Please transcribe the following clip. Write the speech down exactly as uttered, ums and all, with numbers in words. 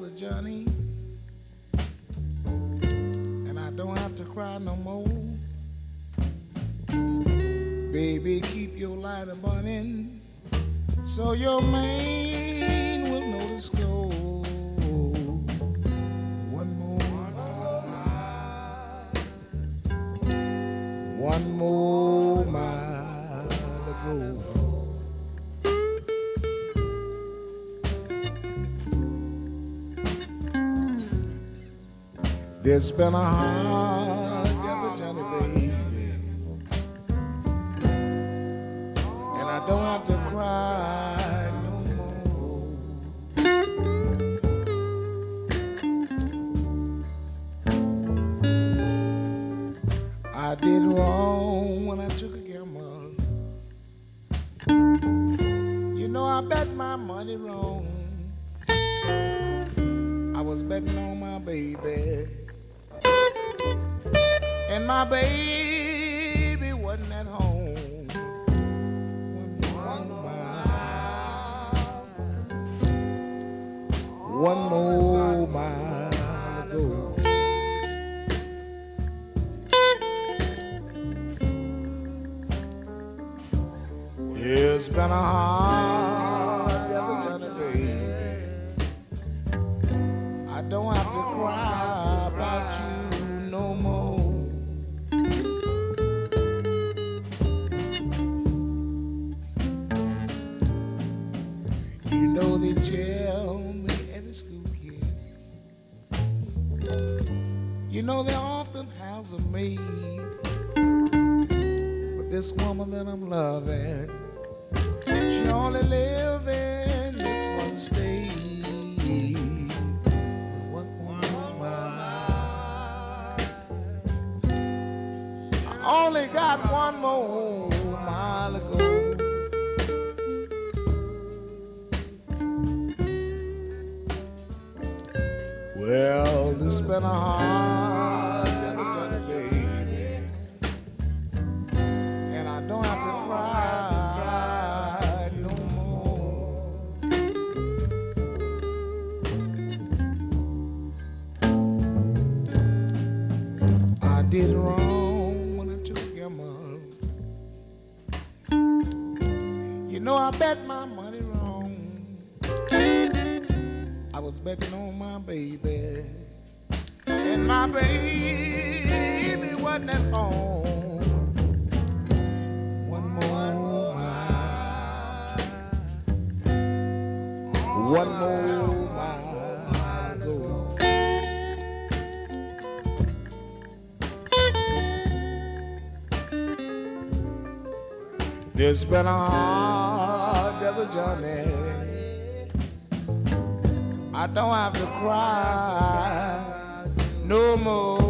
desert journey, and I don't have to cry no more. Baby, keep your light a burning, so your man will notice go. One more mile, one more mile to go. There's been a hard together journey, baby, and I don't have to cry no more. I did wrong when I took a gamble. You know I bet my money wrong. I was betting on my baby, and my baby wasn't at home. One more mile, one more mile to go. It's been a hard other journey, baby. I don't have to cry about you no more. You know they tell me every school kid, you know they often has a maid, but this woman that I'm loving, she only live in this one state. But what more mile? I only got one more mile to go. Well, it's been a hard journey, baby, and I don't have to cry no more. I did wrong when I took a gamble. You know I bet my money wrong. I was betting on my baby, and my baby wasn't at home. One more mile, one more mile to go. There's been a hard desert journey. I don't have to cry no more.